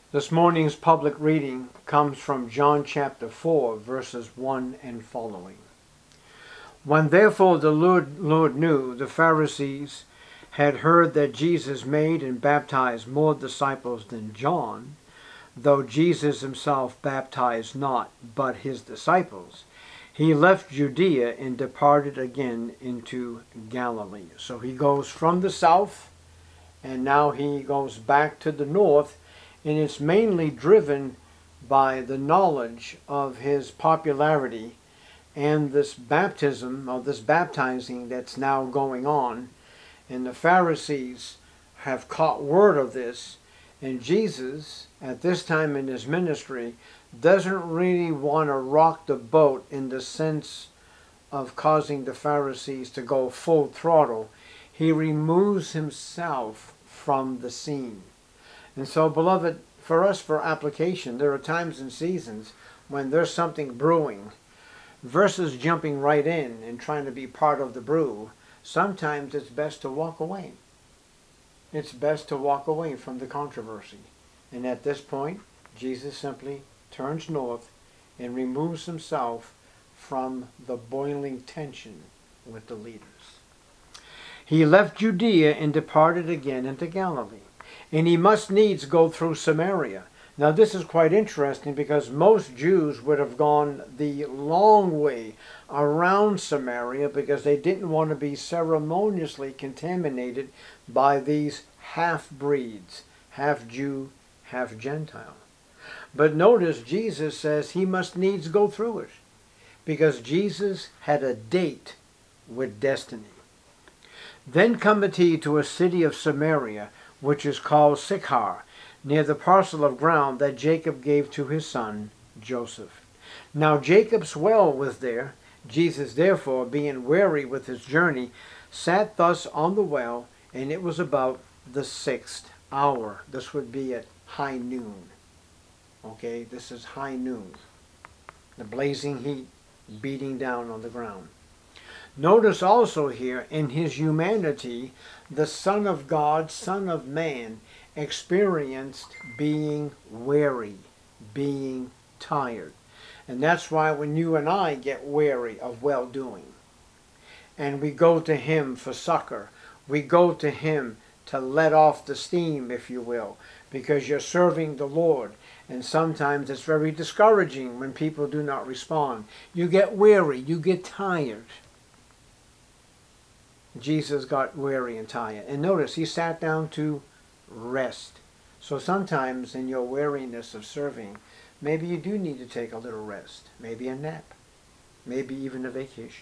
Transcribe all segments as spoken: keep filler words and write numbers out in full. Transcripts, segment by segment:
This morning's public reading comes from John chapter four, verses one and following. When therefore the Lord, Lord knew the Pharisees had heard that Jesus made and baptized more disciples than John, though Jesus himself baptized not, but his disciples, he left Judea and departed again into Galilee. So he goes from the south, and now he goes back to the north, and it's mainly driven by the knowledge of his popularity and this baptism, or this baptizing that's now going on. And the Pharisees have caught word of this, and Jesus, at this time in his ministry, doesn't really want to rock the boat in the sense of causing the Pharisees to go full throttle. He removes himself from the scene. And so, beloved, for us, for application, there are times and seasons when there's something brewing, versus jumping right in and trying to be part of the brew. Sometimes it's best to walk away. It's best to walk away from the controversy. And at this point, Jesus simply turns north and removes himself from the boiling tension with the leaders. He left Judea and departed again into Galilee. And he must needs go through Samaria. Now this is quite interesting because most Jews would have gone the long way around Samaria because they didn't want to be ceremoniously contaminated by these half-breeds, half Jew, half Gentile. But notice Jesus says he must needs go through it because Jesus had a date with destiny. Then cometh he to a city of Samaria, which is called Sychar, near the parcel of ground that Jacob gave to his son Joseph. Now Jacob's well was there. Jesus therefore, being weary with his journey, sat thus on the well, and it was about the sixth hour. This would be at high noon. Okay, this is high noon. The blazing heat beating down on the ground. Notice also here, in his humanity, the Son of God, Son of Man, experienced being weary, being tired. And that's why when you and I get weary of well-doing, and we go to him for succor, we go to him to let off the steam, if you will, because you're serving the Lord. And sometimes it's very discouraging when people do not respond. You get weary, you get tired. Jesus got weary and tired. And notice, he sat down to rest. So sometimes in your weariness of serving, maybe you do need to take a little rest. Maybe a nap. Maybe even a vacation.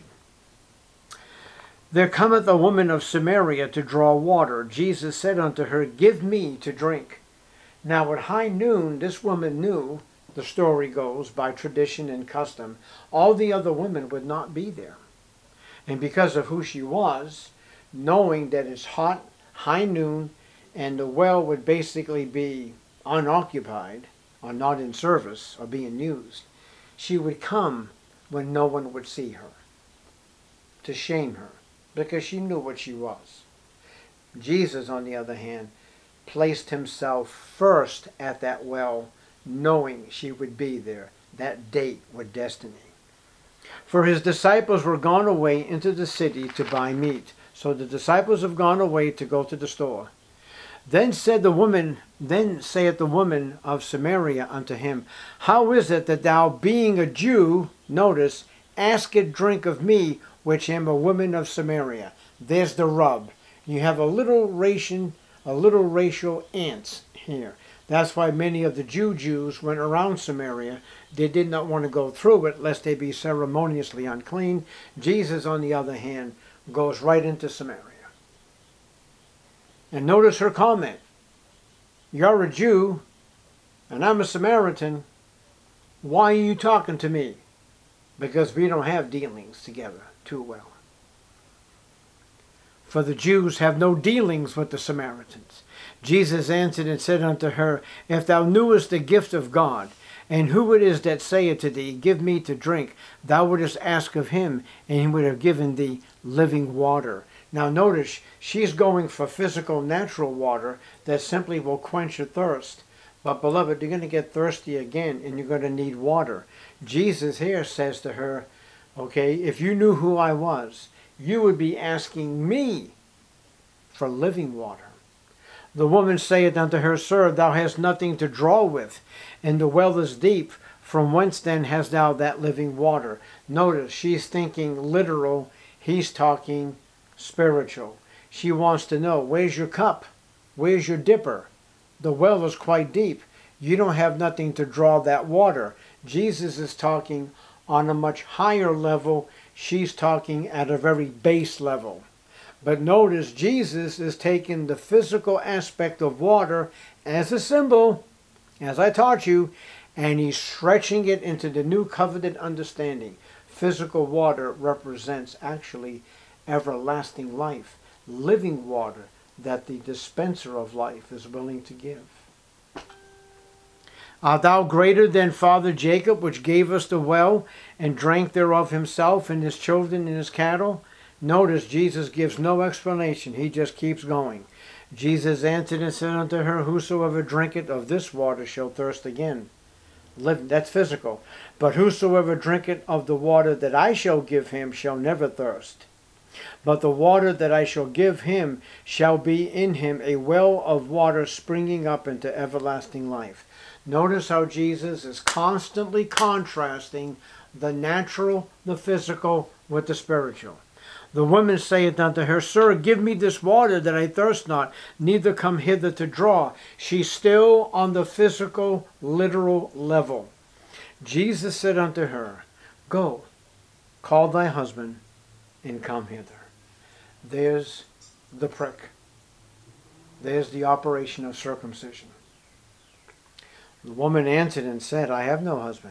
There cometh a woman of Samaria to draw water. Jesus said unto her, Give me to drink. Now at high noon, this woman knew, the story goes, by tradition and custom, all the other women would not be there. And because of who she was, knowing that it's hot, high noon, and the well would basically be unoccupied, or not in service, or being used, she would come when no one would see her, to shame her, because she knew what she was. Jesus, on the other hand, placed himself first at that well, knowing she would be there, that date with destiny. For his disciples were gone away into the city to buy meat. So the disciples have gone away to go to the store. Then said the woman, then saith the woman of Samaria unto him, How is it that thou, being a Jew, notice, askest drink of me, which am a woman of Samaria? There's the rub. You have a little ration, a little racial ants here. That's why many of the Jew Jews went around Samaria. They did not want to go through it, lest they be ceremoniously unclean. Jesus, on the other hand, goes right into Samaria. And notice her comment. You're a Jew, and I'm a Samaritan. Why are you talking to me? Because we don't have dealings together too well. For the Jews have no dealings with the Samaritans. Jesus answered and said unto her, If thou knewest the gift of God, and who it is that saith to thee, Give me to drink, thou wouldest ask of him, and he would have given thee living water. Now notice, she's going for physical, natural water that simply will quench your thirst. But beloved, you're going to get thirsty again and you're going to need water. Jesus here says to her, okay, if you knew who I was, you would be asking me for living water. The woman saith unto her, Sir, thou hast nothing to draw with, and the well is deep. From whence then hast thou that living water? Notice, she's thinking literal. He's talking spiritual. She wants to know, where's your cup? Where's your dipper? The well is quite deep. You don't have nothing to draw that water. Jesus is talking on a much higher level. She's talking at a very base level. But notice, Jesus is taking the physical aspect of water as a symbol, as I taught you, and he's stretching it into the new covenant understanding. Physical water represents actually everlasting life, living water that the dispenser of life is willing to give. Art thou greater than Father Jacob, which gave us the well, and drank thereof himself, and his children, and his cattle? Notice, Jesus gives no explanation. He just keeps going. Jesus answered and said unto her, Whosoever drinketh of this water shall thirst again. Live, that's physical. But whosoever drinketh of the water that I shall give him shall never thirst. But the water that I shall give him shall be in him a well of water springing up into everlasting life. Notice how Jesus is constantly contrasting the natural, the physical, with the spiritual. The woman saith unto her, Sir, give me this water that I thirst not, neither come hither to draw. She's still on the physical, literal level. Jesus said unto her, Go, call thy husband, and come hither. There's the prick. There's the operation of circumcision. The woman answered and said, I have no husband.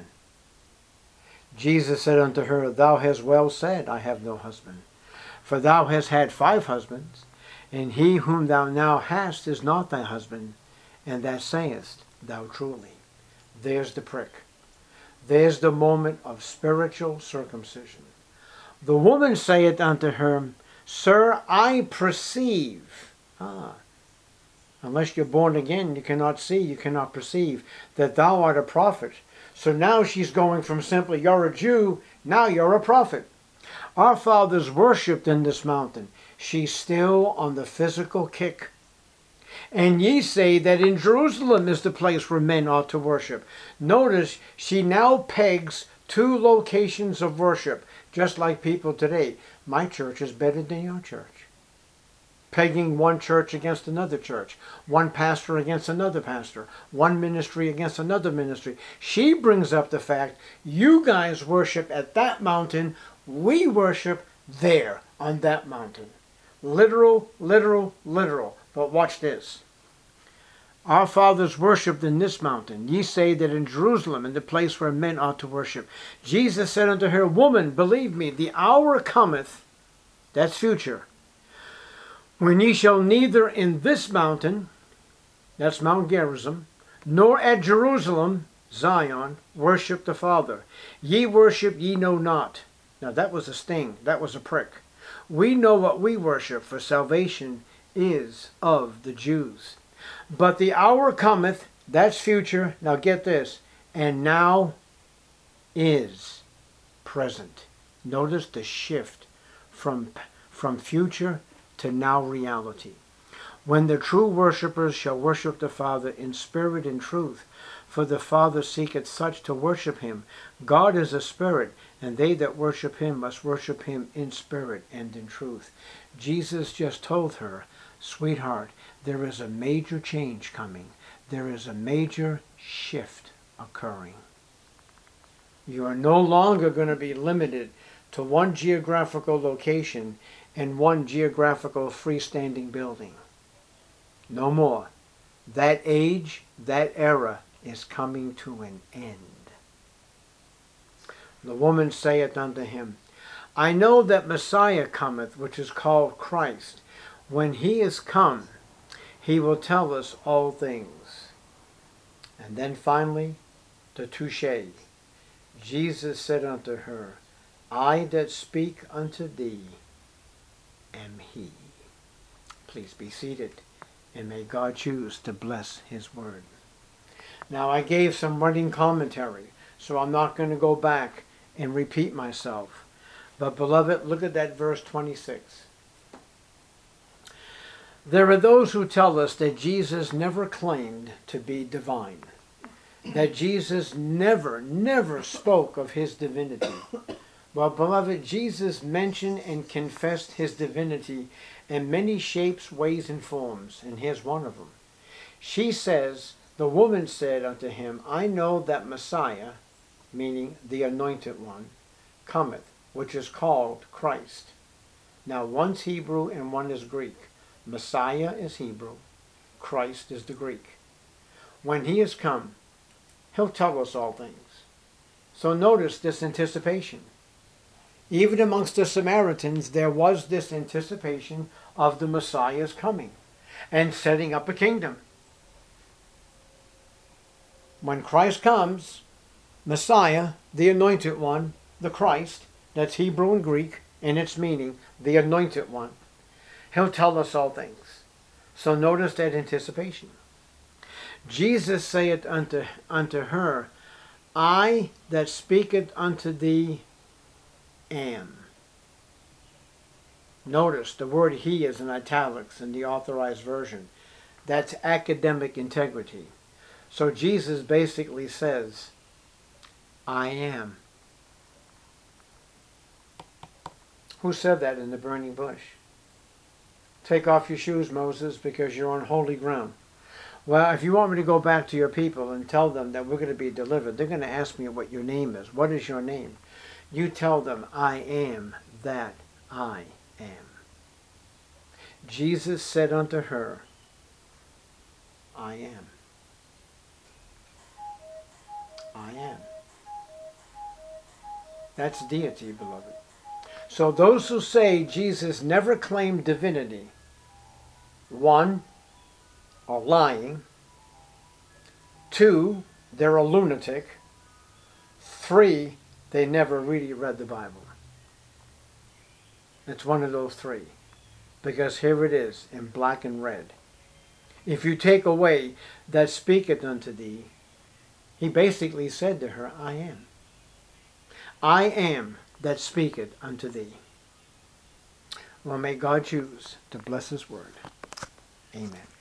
Jesus said unto her, Thou hast well said, I have no husband. For thou hast had five husbands, and he whom thou now hast is not thy husband, and that sayest thou truly. There's the prick. There's the moment of spiritual circumcision. The woman saith unto her, Sir, I perceive. Ah, unless you're born again, you cannot see, you cannot perceive that thou art a prophet. So now she's going from simply, you're a Jew, now you're a prophet. Our fathers worshipped in this mountain. She's still on the physical kick. And ye say that in Jerusalem is the place where men ought to worship. Notice, she now pegs two locations of worship, just like people today. My church is better than your church. Pegging one church against another church, one pastor against another pastor, one ministry against another ministry. She brings up the fact, you guys worship at that mountain, we worship there on that mountain. Literal, literal, literal. But watch this. Our fathers worshipped in this mountain. Ye say that in Jerusalem, in the place where men ought to worship. Jesus said unto her, Woman, believe me, the hour cometh, that's future, when ye shall neither in this mountain, that's Mount Gerizim, nor at Jerusalem, Zion, worship the Father. Ye worship ye know not. Now that was a sting. That was a prick. We know what we worship, for salvation is of the Jews. But the hour cometh, that's future, now get this, and now is present. Notice the shift from, from future to now reality. When the true worshippers shall worship the Father in spirit and truth, for the Father seeketh such to worship him. God is a spirit, and they that worship him must worship him in spirit and in truth. Jesus just told her, sweetheart, there is a major change coming. There is a major shift occurring. You are no longer going to be limited to one geographical location and one geographical freestanding building. No more. That age, that era is coming to an end. The woman saith unto him, I know that Messiah cometh, which is called Christ. When he is come, he will tell us all things. And then finally, the touche. Jesus said unto her, I that speak unto thee am he. Please be seated, and may God choose to bless his word. Now I gave some running commentary, so I'm not going to go back and repeat myself. But beloved, look at that verse twenty-six. There are those who tell us that Jesus never claimed to be divine, that Jesus never, never spoke of his divinity. Well, beloved, Jesus mentioned and confessed his divinity in many shapes, ways, and forms, and here's one of them. She says, the woman said unto him, I know that Messiah, meaning the anointed one, cometh, which is called Christ. Now one's Hebrew and one is Greek. Messiah is Hebrew, Christ is the Greek. When he is come, he'll tell us all things. So notice this anticipation. Even amongst the Samaritans, there was this anticipation of the Messiah's coming and setting up a kingdom. When Christ comes, Messiah, the anointed one, the Christ, that's Hebrew and Greek, in its meaning, the anointed one, he'll tell us all things. So notice that anticipation. Jesus saith unto, unto her, I that speaketh unto thee am. Notice the word he is in italics in the Authorized Version. That's academic integrity. So Jesus basically says, I am. Who said that in the burning bush? Take off your shoes, Moses, because you're on holy ground. Well, if you want me to go back to your people and tell them that we're going to be delivered, they're going to ask me what your name is. What is your name? You tell them, I am that I am. Jesus said unto her, I am. I am. That's deity, beloved. So those who say Jesus never claimed divinity, one, are lying. Two, they're a lunatic. Three, they never really read the Bible. It's one of those three. Because here it is in black and red. If you take away that speaketh unto thee, he basically said to her, I am. I am that speaketh unto thee. Well, may God choose to bless his word. Amen.